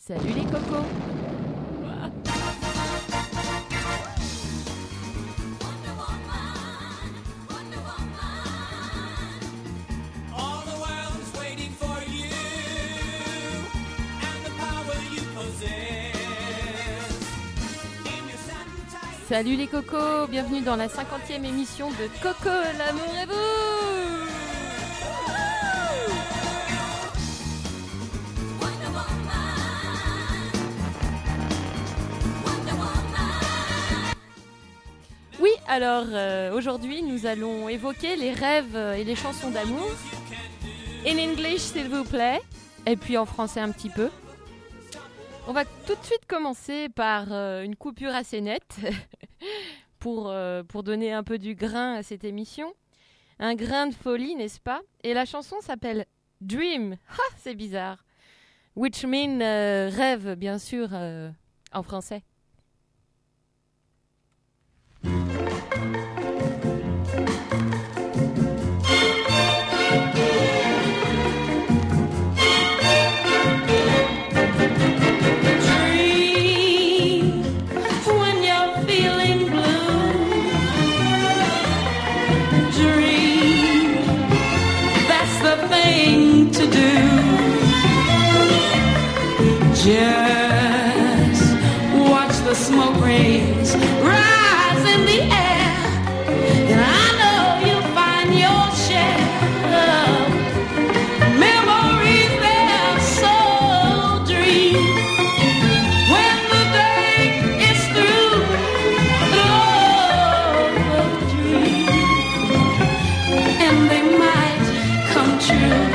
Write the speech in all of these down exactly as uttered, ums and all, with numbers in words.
Salut les cocos. Salut les cocos, bienvenue dans la cinquantième émission de Coco, l'amour et vous. Oui, alors euh, aujourd'hui nous allons évoquer les rêves et les chansons d'amour. In English s'il vous plaît, et puis en français un petit peu. On va tout de suite commencer par euh, une coupure assez nette pour, euh, pour donner un peu du grain à cette émission. Un grain de folie, n'est-ce pas? Et la chanson s'appelle Dream. Ah, c'est bizarre. Which mean euh, rêve, bien sûr, euh, en français. Just watch the smoke rings rise in the air, and I know you'll find your share of memories there. So dream when the day is through. Oh, dream, and they might come true.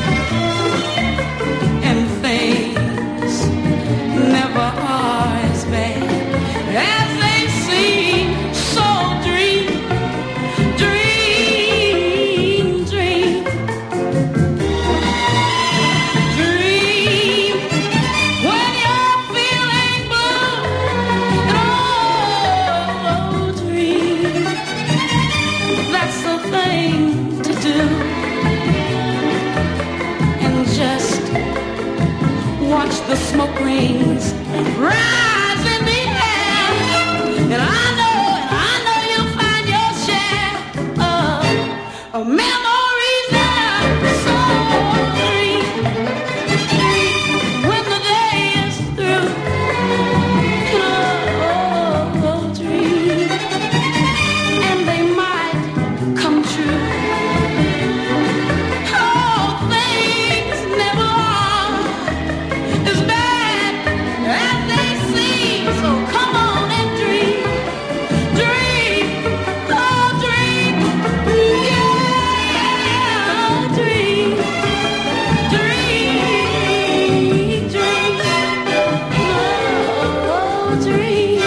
The smoke rings rise in the air, and I know, and I know you'll find your share of, of memories there. So dream when the day is through. Oh, oh, oh, dream, and they might come true. Oh, things never are as bad as they seem. So come on and dream, dream, oh dream, yeah, dream, dream, dream, oh dream.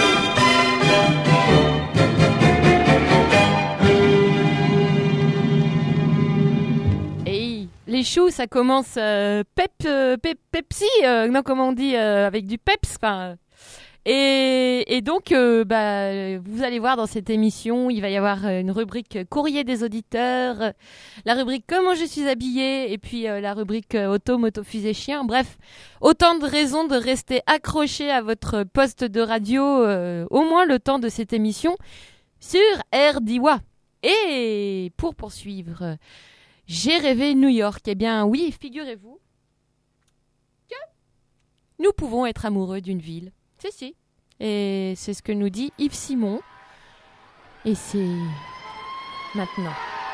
Et les choux, ça commence euh, pep, euh, pep, Pepsi, euh, non comment on dit, euh, avec du peps. Enfin, et, et donc, euh, bah, vous allez voir dans cette émission, il va y avoir euh, une rubrique courrier des auditeurs, euh, la rubrique comment je suis habillée, et puis euh, la rubrique euh, auto, moto, fusée, chien. Bref, autant de raisons de rester accroché à votre poste de radio, euh, au moins le temps de cette émission sur R D I W A. Et pour poursuivre, euh, j'ai rêvé New York. Eh bien oui, figurez-vous que nous pouvons être amoureux d'une ville. Si, si. Et c'est ce que nous dit Yves Simon. Et c'est maintenant.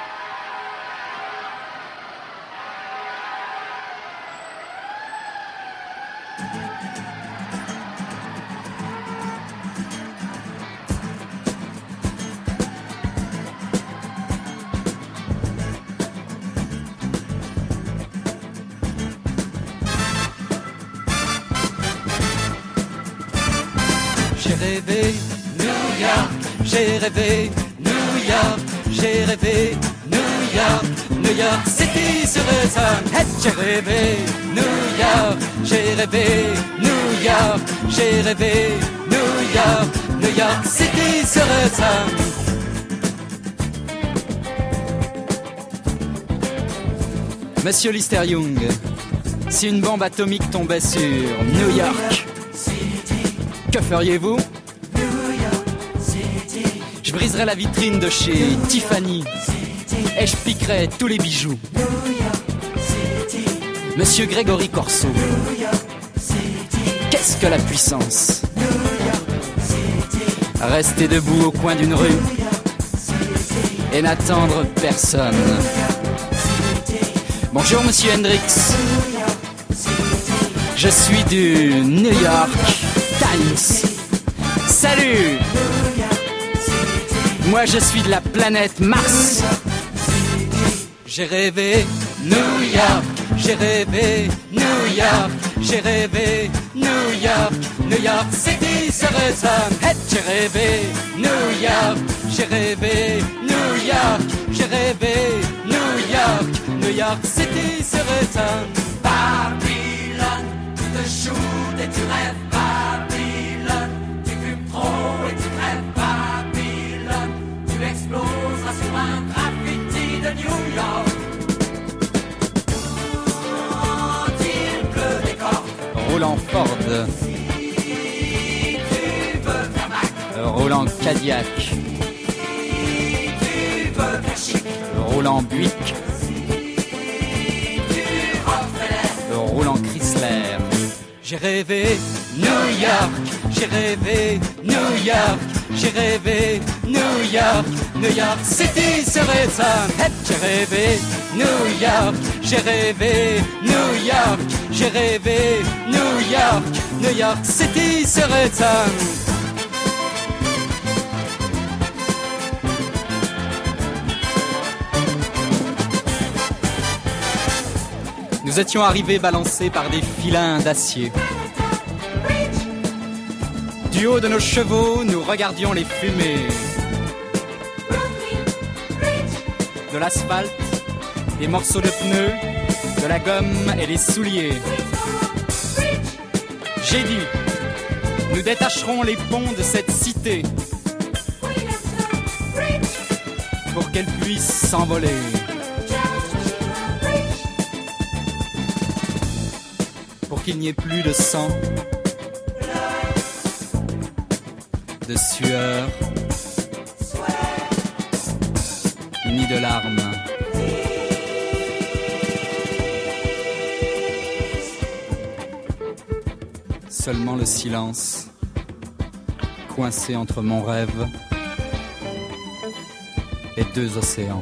J'ai rêvé New York, j'ai rêvé New York, j'ai rêvé New York, New York City sur le sun. Hey, j'ai rêvé New York, j'ai rêvé New York, j'ai rêvé New York, New York City sur le sun. Monsieur Lister Young, Si une bombe atomique tombait sur New York, que feriez-vous? Je briserais la vitrine de chez Tiffany et je piquerais tous les bijoux. Monsieur Grégory Corso, qu'est-ce que la puissance? Rester debout au coin d'une rue et n'attendre personne. Bonjour Monsieur Hendrix, je suis du New York Times. Salut! Moi je suis de la planète Mars. J'ai rêvé New York, j'ai rêvé New York, j'ai rêvé New York, New York City serait ça. Hey, j'ai rêvé New York, j'ai rêvé New York, j'ai rêvé New York, New York City serait ça. Babylone, tu te shootes et tu rêves. Babylone, tu fumes trop et tu crèves. Babylone, tu exploseras sur un graffiti de New York. Roland Ford, Roland Cadillac, Roland Buick, Roland Chrysler. J'ai rêvé New York, j'ai rêvé New York, j'ai rêvé New York, New York City serait ça. J'ai rêvé New York, j'ai rêvé New York, j'ai rêvé New York, New York City serait ça. Nous étions arrivés balancés par des filins d'acier. Du haut de nos chevaux, nous regardions les fumées de l'asphalte, des morceaux de pneus, de la gomme et des souliers. J'ai dit, nous détacherons les ponts de cette cité pour qu'elle puisse s'envoler. Pour qu'il n'y ait plus de sang, de sueur, ni de larmes. Seulement le silence, coincé entre mon rêve et deux océans.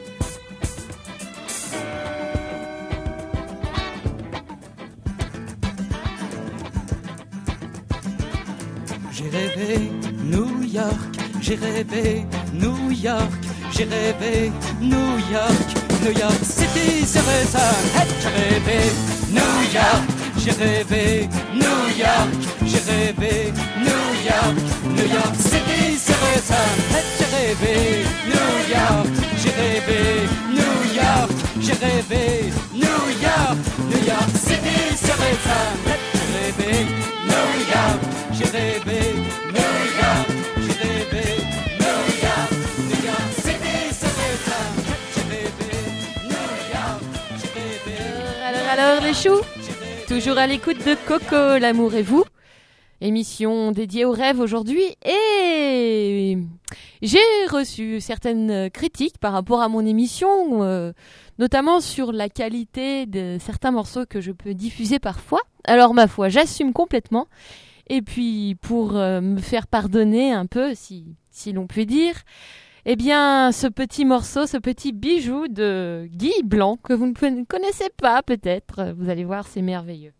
J'ai rêvé New York, j'ai rêvé New York, j'ai rêvé New York, New York City serait ça. Hey, j'ai rêvé New York, j'ai rêvé New York, j'ai rêvé New York, New York City serait ça. Hey, j'ai rêvé New York, j'ai rêvé New York, j'ai rêvé New York, New York City serait ça. Hey, j'ai rêvé New York, j'ai rêvé New York, j'ai rêvé New York, New York City serait ça. J'ai rêvé New York, j'ai rêvé. Alors, alors les choux, toujours à l'écoute de Coco, l'amour et vous. Émission dédiée aux rêves aujourd'hui et j'ai reçu certaines critiques par rapport à mon émission, euh, notamment sur la qualité de certains morceaux que je peux diffuser parfois. Alors ma foi, j'assume complètement. Et puis pour euh, me faire pardonner un peu, si, si l'on peut dire, eh bien ce petit morceau, ce petit bijou de Guy Blanc que vous ne connaissez pas peut-être, vous allez voir, c'est merveilleux.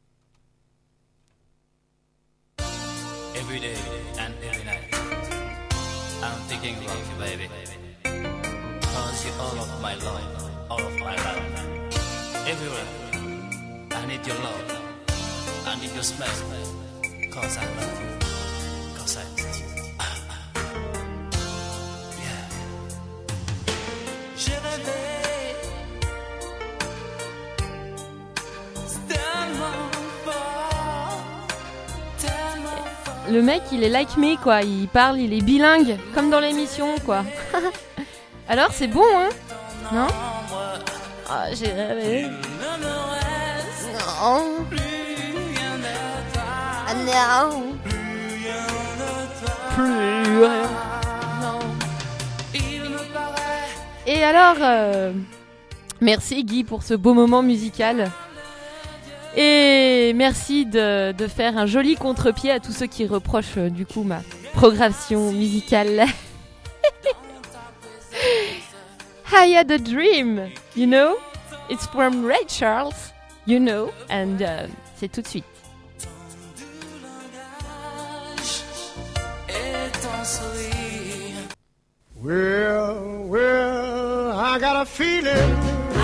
Every day and every night, I'm thinking about you, baby. Cause you're all of my love, all of my life. Everywhere, I need your love, I need your smell. Cause I love you, cause I ah, ah. Yeah. J'ai rêvé, c'est tellement fort, tellement fort. Le mec, il est like me, quoi. Il parle, il est bilingue, comme dans l'émission, quoi. Alors, c'est bon, hein? Non? Ah, j'ai rêvé. Non, non. Ah non. Plus rien. Non. Et alors, euh, merci Guy pour ce beau moment musical. Et merci de, de faire un joli contre-pied à tous ceux qui reprochent euh, du coup ma programmation musicale. I had a dream, you know? It's from Ray Charles, you know? And uh, c'est tout de suite. Well, well, I got a feeling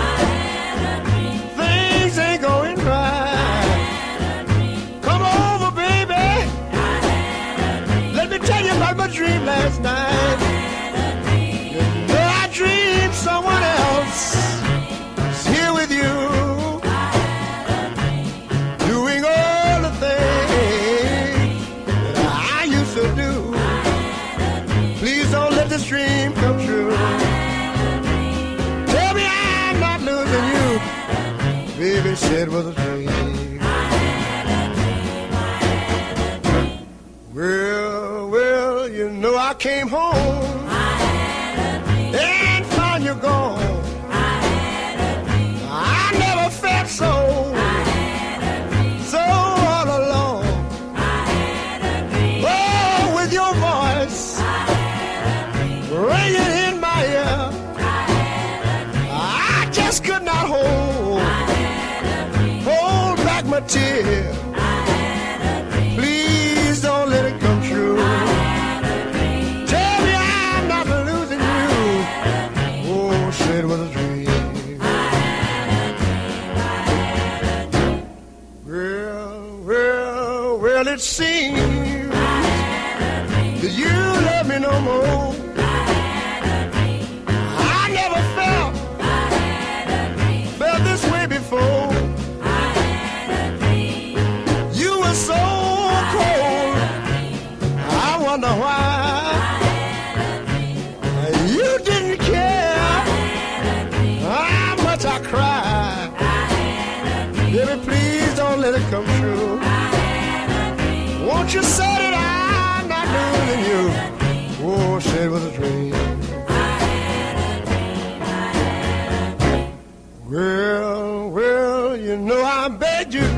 things ain't going right. Come over, baby. Let me tell you about my dream last night. You know I dreamed someone else is here with you, doing all the things that I used to do. Please don't let this dream come true. Tell me I'm not losing you. Baby said it was a dream. Well, well, you know I came home and found you gone. I never felt so, so all alone. Oh, with your voice ringing in my ear, I just could not hold, hold back my tear. Please don't let it come true. Tell me I'm not losing you. Oh, said it was a dream. Well, well, well, it seems that you love me no more. I never felt, felt this way before. You were so cold, I wonder why. You didn't care how much I cried. Baby, please don't let it come true. Won't you say that I'm not losing you? Oh, said it was a dream. Well, well, you know I begged you.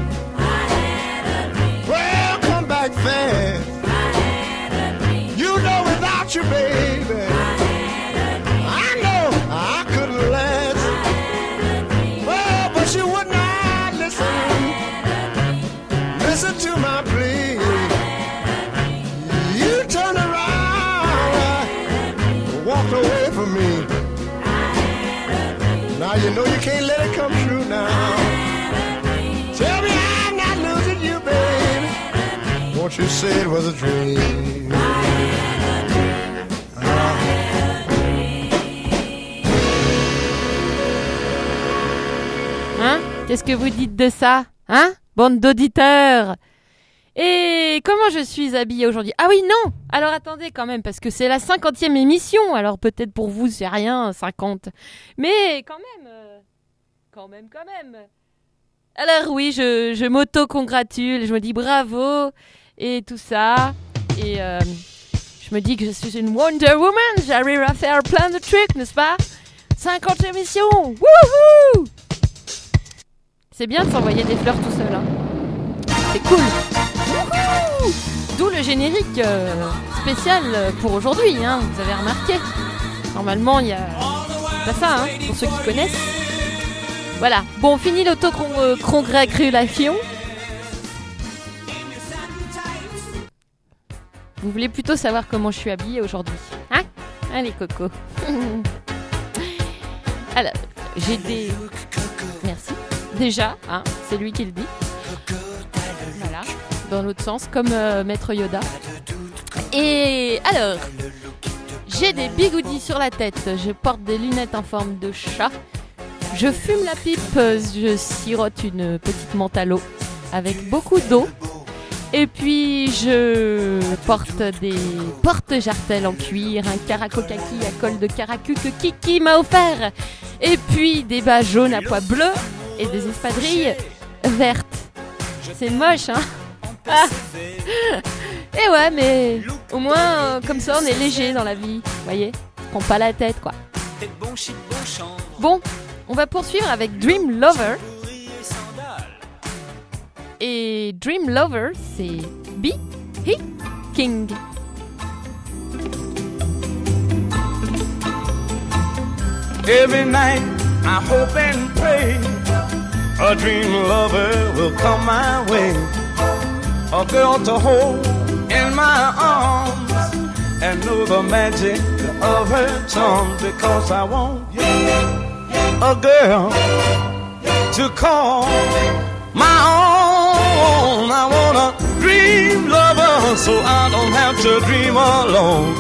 Well, come back fast. You know without you, baby, I know I couldn't last. Well, but you would not listen. Listen to my plea. You turned around, walked away from me. Now you know you can't let it come true now. Tell me I'm not losing you, baby. Won't you say it was a dream? Hein? Qu'est-ce que vous dites de ça? Hein? Bande d'auditeurs! Et comment je suis habillée aujourd'hui? Ah oui, non! Alors attendez quand même, parce que c'est la cinquantième émission, alors peut-être pour vous c'est rien, cinquante. Mais quand même, euh, quand même, quand même. Alors oui, je, je m'auto-congratule, je me dis bravo, et tout ça. Et euh, je me dis que je suis une Wonder Woman, j'arrive à faire plein de trucs, n'est-ce pas? cinquante émissions! Wouhou! C'est bien de s'envoyer des fleurs tout seul, hein. C'est cool! Wouhou! D'où le générique euh, spécial pour aujourd'hui, hein, vous avez remarqué. Normalement, il y a pas ça, hein, pour ceux qui connaissent. Voilà. Bon, fini l'auto-congratulation. Vous voulez plutôt savoir comment je suis habillée aujourd'hui, hein? Allez, coco. Alors, j'ai des... Merci. Déjà, hein, c'est lui qui le dit. Voilà, dans l'autre sens, comme euh, Maître Yoda. Et alors, j'ai des bigoudis sur la tête, je porte des lunettes en forme de chat, je fume la pipe, je sirote une petite menthe à l'eau avec beaucoup d'eau. Et puis je porte des porte-jartelles en cuir, un caraco-kaki à col de caracu que Kiki m'a offert. Et puis des bas jaunes à pois bleus et des espadrilles verte. C'est moche, hein. Ah. Et ouais, mais au moins, euh, comme ça, on est léger dans la vie. Vous voyez, on prend pas la tête, quoi. Bon, on va poursuivre avec Dream Lover. Et Dream Lover, c'est B. H. King. Every night I hope and pray a dream lover will come my way, a girl to hold in my arms and know the magic of her charms, because I want a girl to call my own. I want a dream lover so I don't have to dream alone.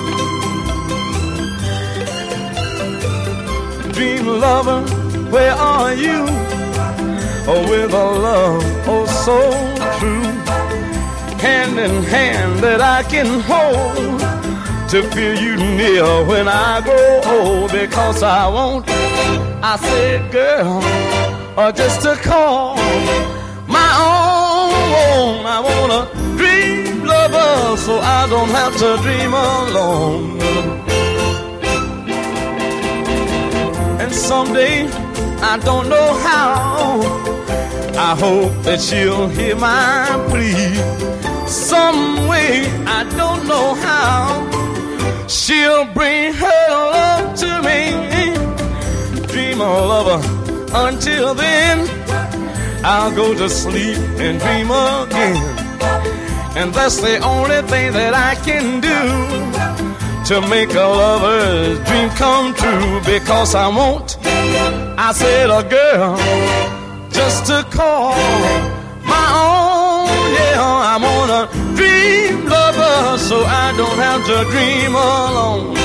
Dream lover, where are you? Oh, with a love oh so true, hand in hand that I can hold, to feel you near when I grow old. Because I want, I said girl, or just to call my own. I want a dream lover so I don't have to dream alone. And someday, I don't know how, I hope that she'll hear my plea. Some way, I don't know how, she'll bring her love to me. Dream a lover, until then I'll go to sleep and dream again. And that's the only thing that I can do to make a lover's dream come true. Because I want, I said, a girl just to call my own. Yeah, I'm on a dream lover so I don't have to dream alone.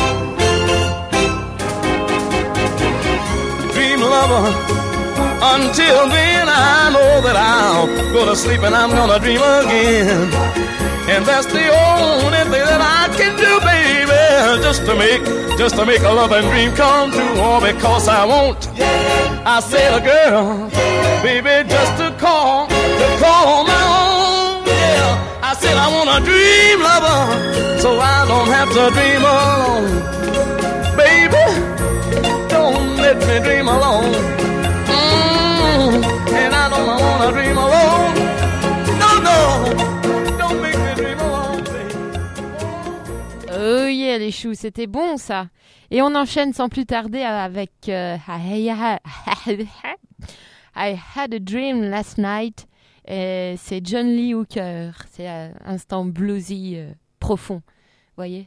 Dream lover, until then I know that I'll go to sleep and I'm gonna dream again. And that's the only thing that I can do, baby, just to make, just to make a love and dream come true. Oh, because I want, I said, a girl, baby, just to call, to call my own. Yeah, I said I want a dream lover so I don't have to dream alone. Baby, don't let me dream alone. Mm, and I don't want to dream alone. No, no. Oh yeah, les choux, c'était bon ça. Et on enchaîne sans plus tarder avec euh, I Had a Dream Last Night. Et c'est John Lee Hooker. C'est un instant bluesy euh, profond. Voyez?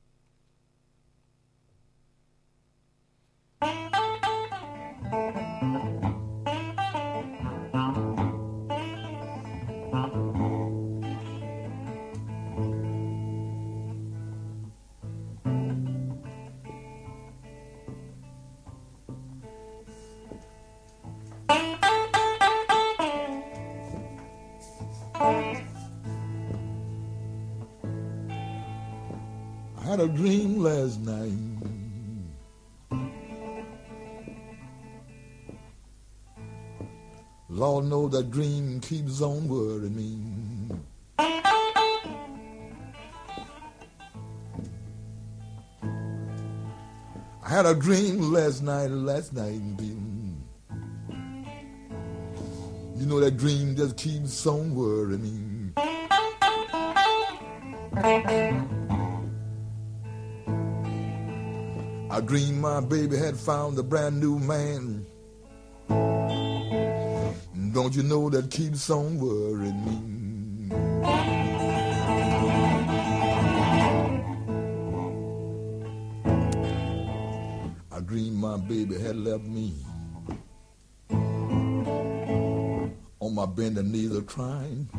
I had a dream last night. Lord knows that dream keeps on worrying me. I had a dream last night, last night, you know that dream just keeps on worrying me. I dreamed my baby had found a brand new man. Don't you know that keeps on worrying me? I dreamed my baby had left me on my bended knees a crying.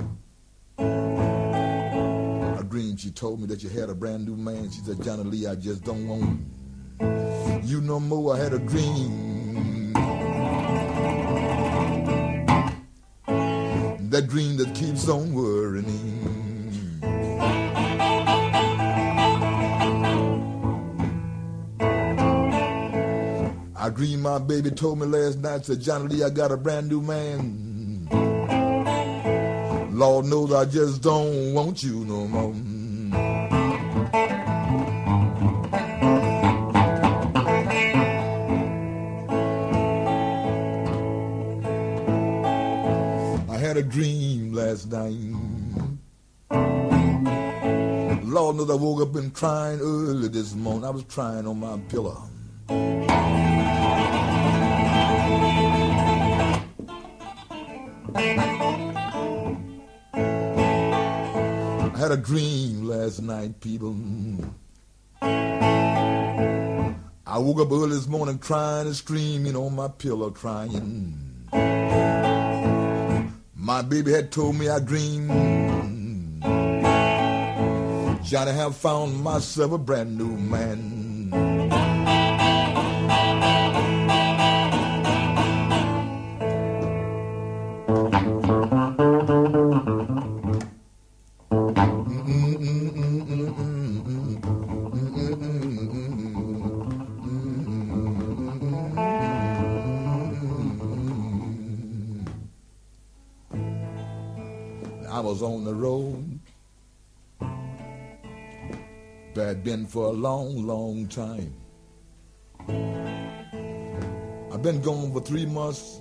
I dreamed she told me that you had a brand new man. She said, Johnny Lee, I just don't want you no more. I had a dream, that dream that keeps on worrying. I dreamed my baby told me last night, said, Johnny Lee, I got a brand new man. Lord knows I just don't want you no more. I had a dream last night. Lord knows I woke up and crying early this morning. I was crying on my pillow. I had a dream last night, people. I woke up early this morning crying and screaming on my pillow, crying. My baby had told me I dreamed Johnny have found myself a brand new man. I was on the road, but I'd been for a long, long time. I've been gone for three months.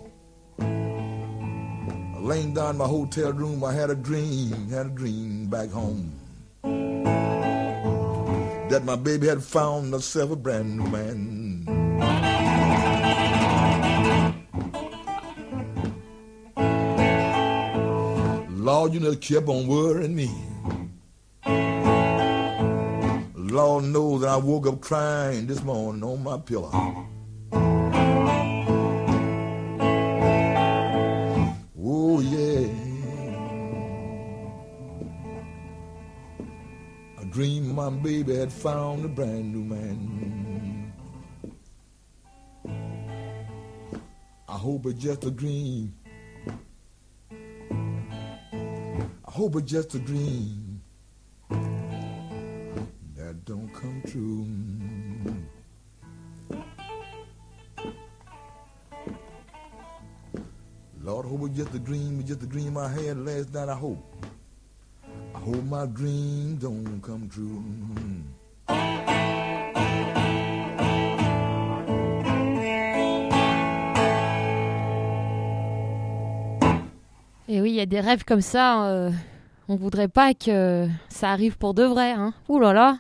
I laying down in my hotel room, I had a dream, had a dream back home, that my baby had found herself a brand new man. Lord, you know, kept on worrying me. Lord knows that I woke up crying this morning on my pillow. Oh, yeah. I dreamed my baby had found a brand new man. I hope it's just a dream. I hope it's just a dream that don't come true. Lord, I hope it's just a dream, it's just a dream I had last night. I hope, I hope my dream don't come true. Et oui, il y a des rêves comme ça, euh, on voudrait pas que ça arrive pour de vrai, hein. Ouh là là.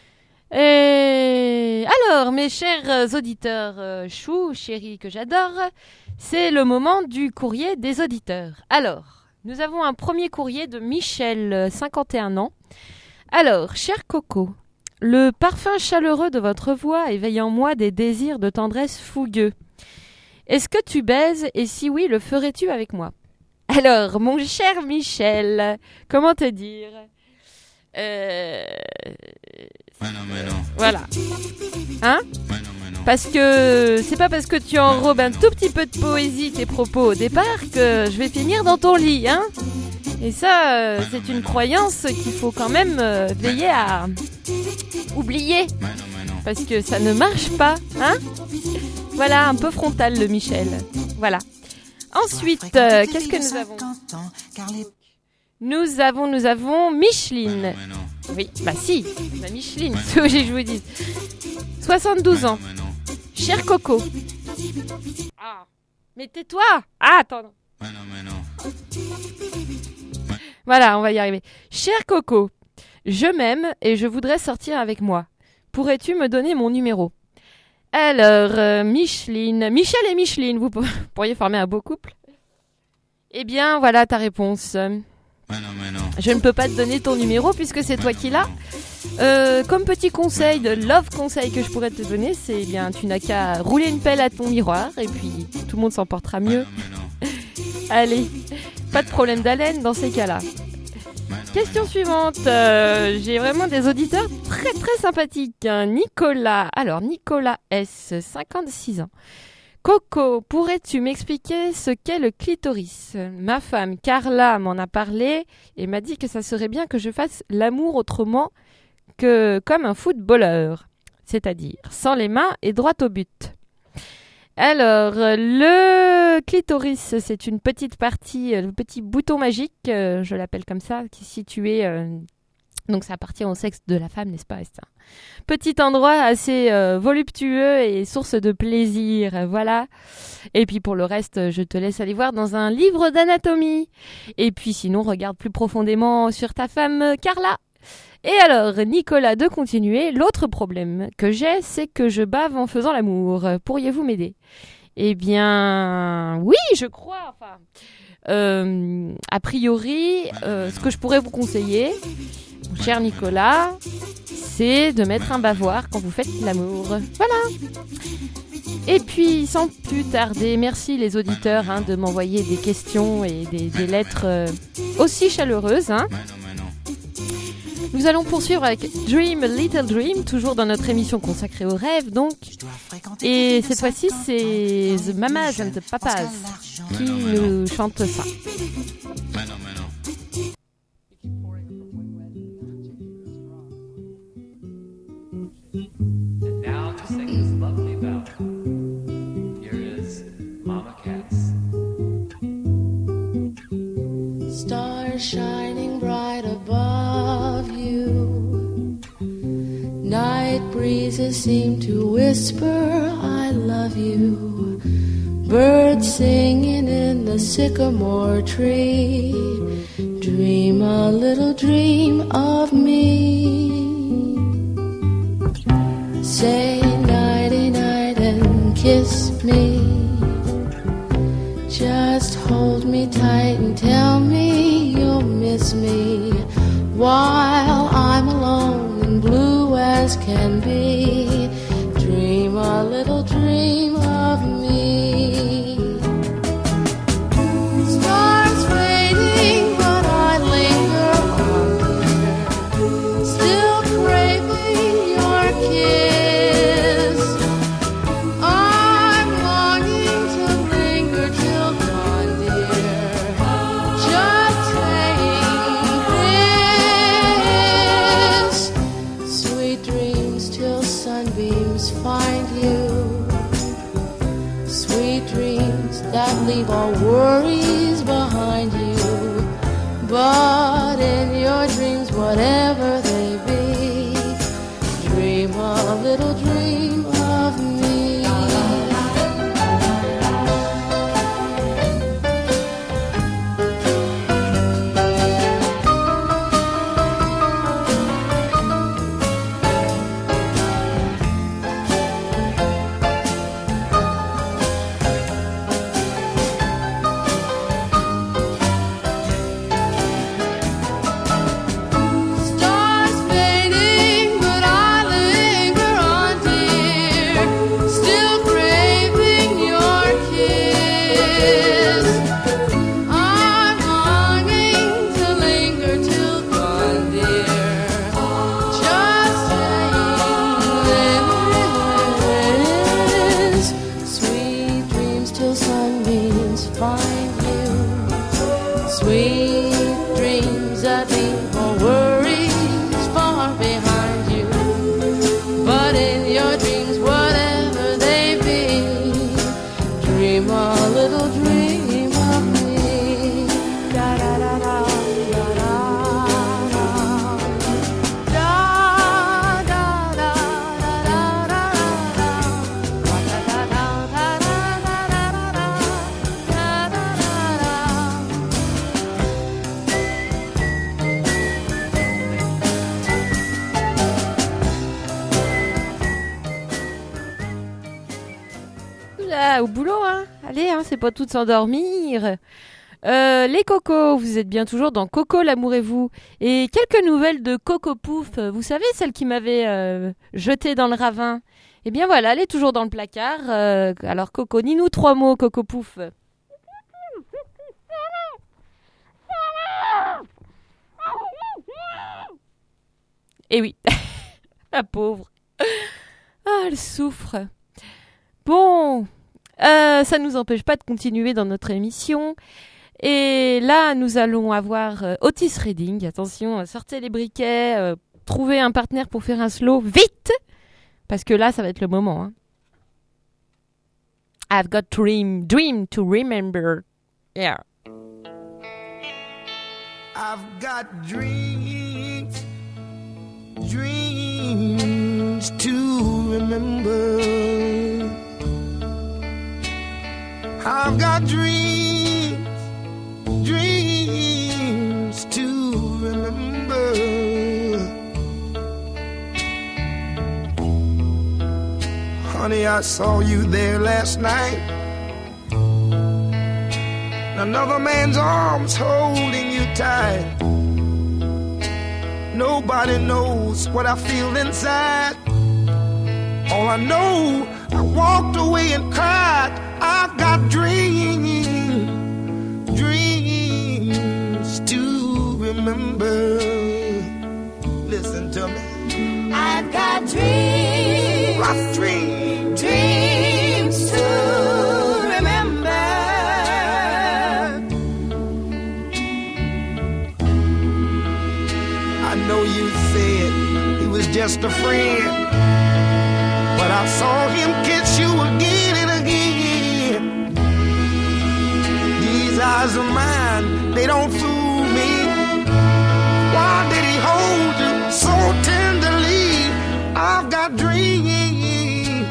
Et alors, mes chers auditeurs euh, chou, chéris que j'adore, c'est le moment du courrier des auditeurs. Alors, nous avons un premier courrier de Michel, cinquante et un ans. Alors, cher Coco, le parfum chaleureux de votre voix éveille en moi des désirs de tendresse fougueux. Est-ce que tu baises, et si oui, le ferais-tu avec moi ? Alors, mon cher Michel, comment te dire euh... Ouais, non, mais non. Voilà. Hein Ouais, non, mais non. Parce que c'est pas parce que tu enrobes un tout petit peu de poésie tes propos au départ que je vais finir dans ton lit, hein. Et ça, euh, Ouais, non, c'est mais une non. croyance qu'il faut quand même euh, veiller à oublier. Ouais, non, mais non. Parce que ça ne marche pas, hein. Voilà, un peu frontal le Michel. Voilà. Ensuite, euh, qu'est-ce que nous avons ? Nous avons, nous avons Ouais, Micheline. non, mais non. Oui, bah si, ma Micheline, Ouais, c'est obligé que je vous dise. soixante-douze Ouais, ans. non, mais non. Cher Coco. Ah, mais tais-toi. Ah, attends. Ouais, non, mais non. Voilà, on va y arriver. Cher Coco, je m'aime et je voudrais sortir avec moi. Pourrais-tu me donner mon numéro ? Alors, euh, Micheline, Michel et Micheline, vous pour- pourriez former un beau couple ? Eh bien, voilà ta réponse. Ouais, non, mais non. Je ne peux pas te donner ton numéro puisque c'est toi qui l'as. Euh, comme petit conseil, de love conseil que je pourrais te donner, c'est eh bien, tu n'as qu'à rouler une pelle à ton miroir et puis tout le monde s'en portera Ouais, mieux. non, mais non. Allez, pas de problème d'haleine dans ces cas-là. Ouais, non, Question mais non. suivante. Euh, j'ai vraiment des auditeurs très très sympathiques. hein. Nicolas. Alors, Nicolas S, cinquante-six ans. Coco, pourrais-tu m'expliquer ce qu'est le clitoris ? Ma femme Carla m'en a parlé et m'a dit que ça serait bien que je fasse l'amour autrement que comme un footballeur, c'est-à-dire sans les mains et droit au but. Alors, le clitoris, c'est une petite partie, le petit bouton magique, euh, je l'appelle comme ça, qui est situé... Euh, donc ça appartient au sexe de la femme, n'est-ce pas? C'est un petit endroit assez euh, voluptueux et source de plaisir, euh, voilà. Et puis pour le reste, je te laisse aller voir dans un livre d'anatomie. Et puis sinon, regarde plus profondément sur ta femme Carla. Et alors, Nicolas, de continuer, l'autre problème que j'ai, c'est que je bave en faisant l'amour. Pourriez-vous m'aider? Eh bien, oui, je crois, enfin... Euh, a priori, euh, ce que je pourrais vous conseiller... Mon cher Nicolas, c'est de mettre un bavoir quand vous faites l'amour. Voilà. Et puis, sans plus tarder, merci les auditeurs hein, de m'envoyer des questions et des, des lettres euh, aussi chaleureuses. Hein. Nous allons poursuivre avec Dream a Little Dream, toujours dans notre émission consacrée aux rêves, donc. Et cette fois-ci, c'est The Mamas and the Papas qui nous chantent ça. Shining bright above you, night breezes seem to whisper I love you, birds singing in the sycamore tree, dream a little dream of me, say nighty night and kiss me, just hold me tight and tell me you'll miss me while I'm alone and blue as can be. Dream a little dream of me. Stars fading, but I linger on, dear, still craving your kiss. I'm longing to linger till dawn, dear, just saying this. Sweet dreams till sunbeams find you, sweet dreams that leave all worries behind you, but in your dreams, whatever they be, dream a little dream of me. Stars fading, but I linger on, dear, still craving your kiss. I'm longing to linger till dawn, dear, just saying this. Sweet dreams till sunbeams find you, sweet dreams that leave all worries far behind you, but in your dreams, whatever they be, dream a little dream of me. Da da da da da da da. Da da da da da da da. Da da da da da da da da. Da da da da. Là, au boulot, hein. Allez, hein, c'est pas tout de s'endormir. Euh, les cocos, vous êtes bien toujours dans Coco, l'amour et vous. Et quelques nouvelles de Coco Pouf. Vous savez, celle qui m'avait euh, jetée dans le ravin. Eh bien voilà, elle est toujours dans le placard. Euh, alors Coco, dis-nous trois mots, Coco Pouf. Eh oui, la pauvre. Ah, elle souffre. Bon, euh, ça ne nous empêche pas de continuer dans notre émission. Et là, nous allons avoir euh, Otis Redding. Attention, sortez les briquets, euh, trouvez un partenaire pour faire un slow, vite! Parce que là, ça va être le moment. Hein. I've got dream, dream to remember. Yeah. I've got dreams, dreams to remember. I've got dreams, dreams to remember. Honey, I saw you there last night. Another man's arms holding you tight. Nobody knows what I feel inside. All I know, I walked away and cried. I've got dreams, dreams to remember. Listen to me. I've got dreams, Rough dreams, dreams to remember. I know you said he was just a friend, but I saw him kiss you again and again. These eyes of mine, they don't fool me. Why did he hold you so tenderly? I've got dreams,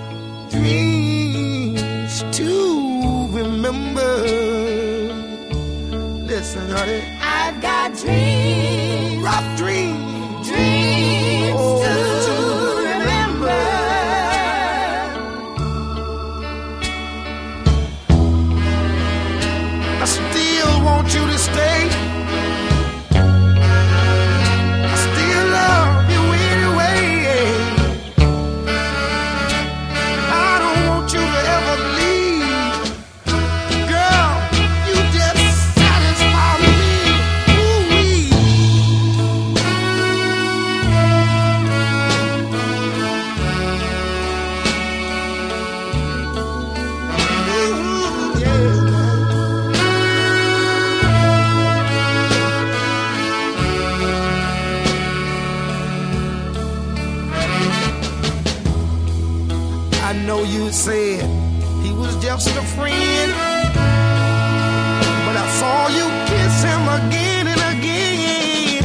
dreams to remember. Listen, honey. I've got dreams, Rough dreams, dreams oh, to remember. I still want you to stay. I still love you anyway. I don't want you to ever leave. Girl, you just satisfy me. Ooh-wee. Ooh, yeah. I know you said he was just a friend, but I saw you kiss him again and again.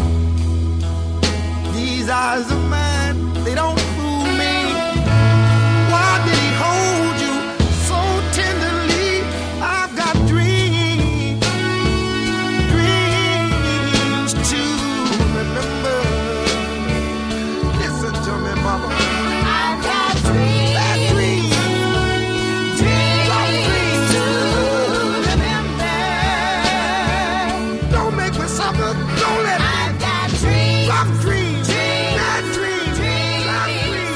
These eyes of mine, they don't fool me. Why did he hold you so tenderly? I've got dreams, dreams to remember. Listen to me, mama. I've got dreams, That dream, dreams to remember. don't make me suffer. Don't let me. I've got dreams, Rough dreams, dreams, bad dreams, rough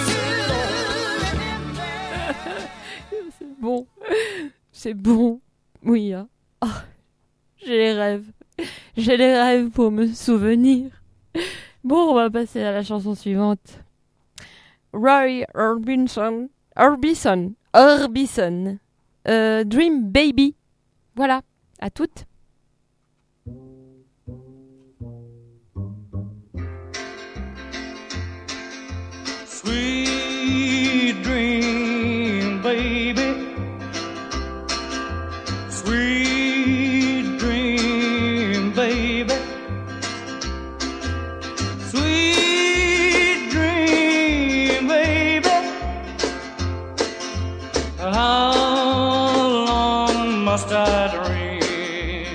dreams dreams. to remember. C'est bon. C'est bon. Oui. Hein. Oh, j'ai les rêves. J'ai les rêves pour me souvenir. Bon, on va passer à la chanson suivante. Roy Orbison. Orbison. Orbison. Euh, Dream Baby. Voilà. À toutes. Sweet dream, baby. Sweet dream, baby. Sweet dream, baby. How long must I dream?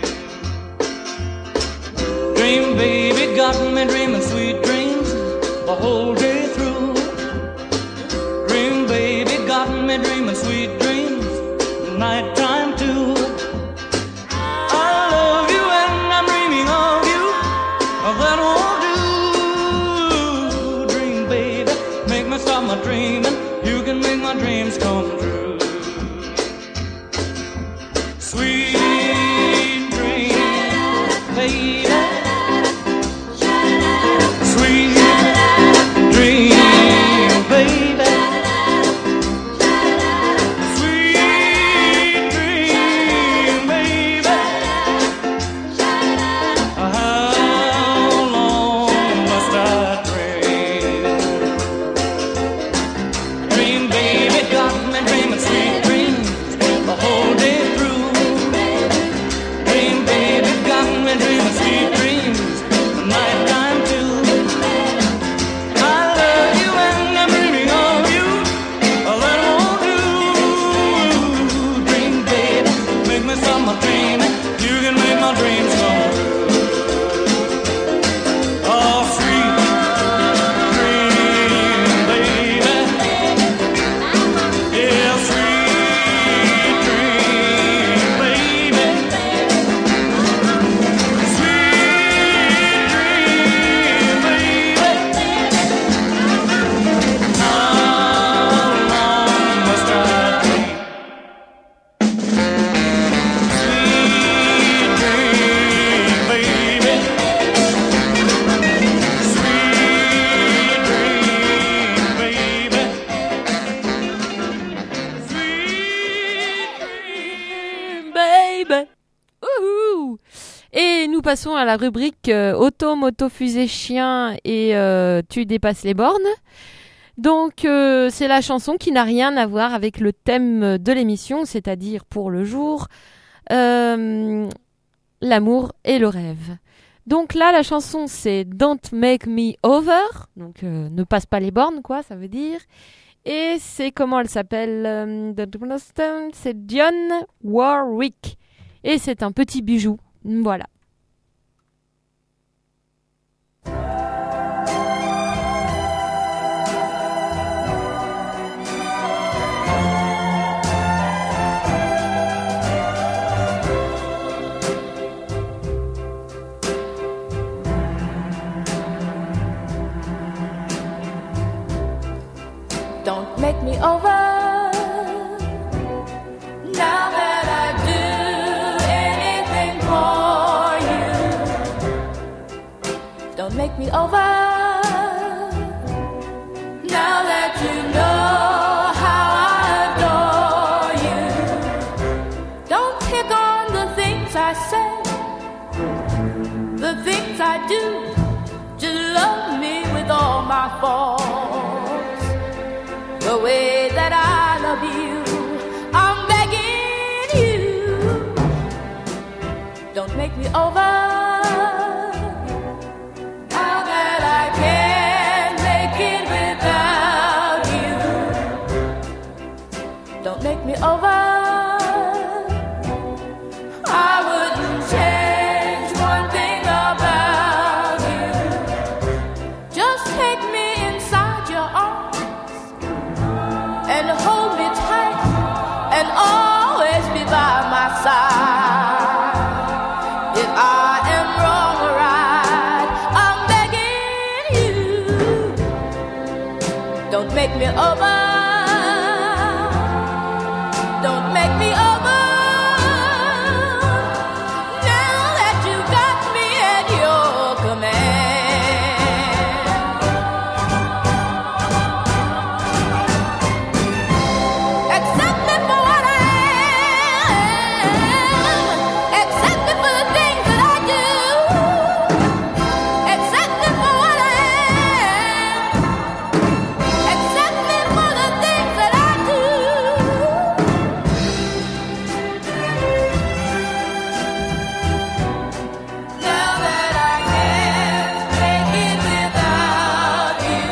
Dream, baby, got me dreaming sweet dreams the whole day through. Dream, baby, got me dreaming sweet dreams, nighttime too. I love you and I'm dreaming of you, that won't do. Dream, baby, make me stop my dreaming, you can make my dreams come true. Sweet dream, baby. Sweet dream, baby. Sweet dream, baby. How long must I dream? Dream, baby, got me dreaming. passons à la rubrique euh, auto, moto, fusée, chien et euh, tu dépasses les bornes. Donc, euh, c'est la chanson qui n'a rien à voir avec le thème de l'émission, c'est-à-dire pour le jour, euh, l'amour et le rêve. Donc là, la chanson, c'est Don't Make Me Over, donc euh, ne passe pas les bornes, quoi, ça veut dire. Et c'est, comment elle s'appelle euh, c'est Dionne Warwick. Et c'est un petit bijou, voilà. Don't make me over now that I do anything for you. Don't make me over now that you know how I adore you. Don't pick on the things I say, the things I do. Just love me with all my faults. The way that I love you, I'm begging you. Don't make me over now that I can't make it without you. Don't make me over. I wouldn't change one thing about you. Just take me inside your arms and hold me tight and always be by my side. If I am wrong or right, I'm begging you. Don't make me over. Don't make me over. Now that you got me at your command. Accept me for what I am. Accept me for the things that I do. Accept me for what I am. Accept me for the things that I do. Now that I can't make it without you.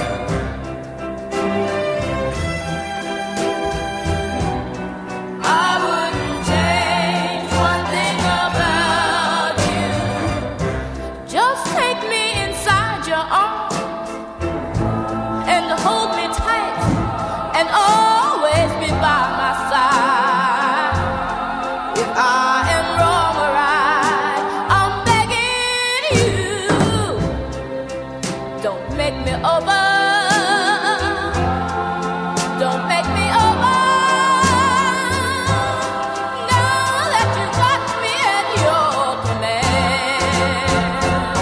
I wouldn't change one thing about you. Just take me inside your arms and hold me tight and always be by my side. If I am wrong or right, I'm begging you. Don't make me over. Don't make me over. Now that you got me at your command.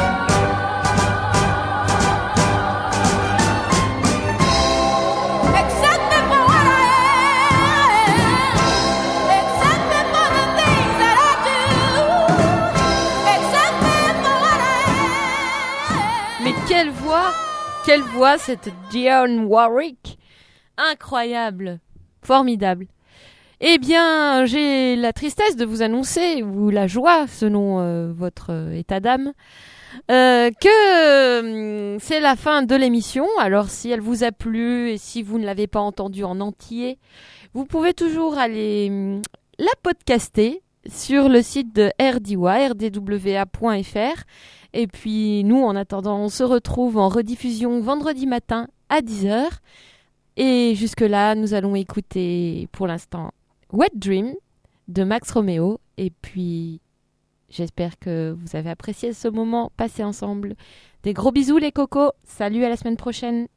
Accept me for what I am. Accept me for the things that I do. Accept me for what I am. Mais quelle voix, quelle voix cette Dionne Warwick, incroyable, formidable. Eh bien, j'ai la tristesse de vous annoncer, ou la joie selon euh, votre euh, état d'âme, euh, que euh, c'est la fin de l'émission. Alors si elle vous a plu et si vous ne l'avez pas entendue en entier, vous pouvez toujours aller hum, la podcaster sur le site de R D W A, r d w a point f r. Et puis nous, en attendant, on se retrouve en rediffusion vendredi matin à dix heures. Et jusque-là, nous allons écouter pour l'instant Wet Dream de Max Romeo. Et puis, j'espère que vous avez apprécié ce moment passé ensemble. Des gros bisous les cocos. Salut, à la semaine prochaine.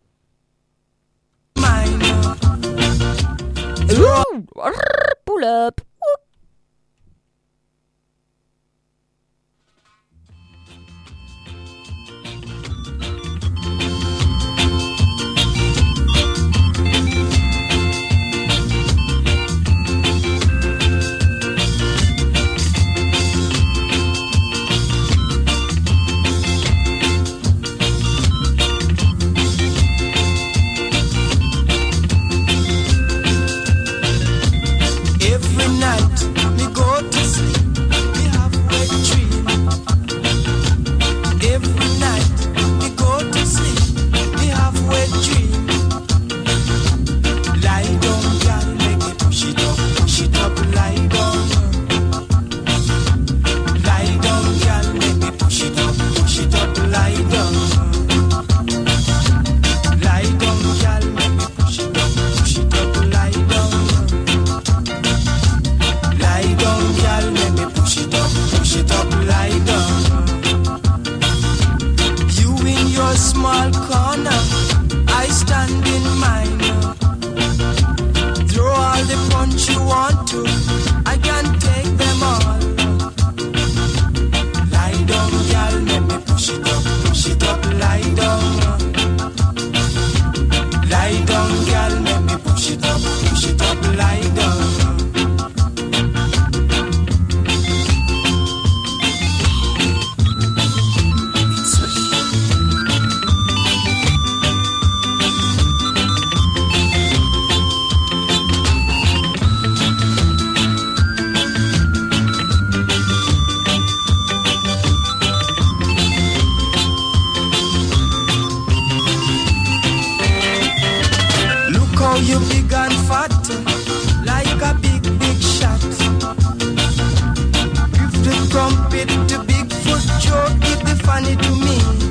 Ouh, pull up. small corner, I stand in mine. Throw all the punch you want to, I can take them all. Lie down, girl, let me push it up, push it up, lie down. Lie down, girl, let me push it up, push it up, lie down. You big and fat, like a big, big shot. Give the trumpet to Bigfoot Joe, give the funny to me.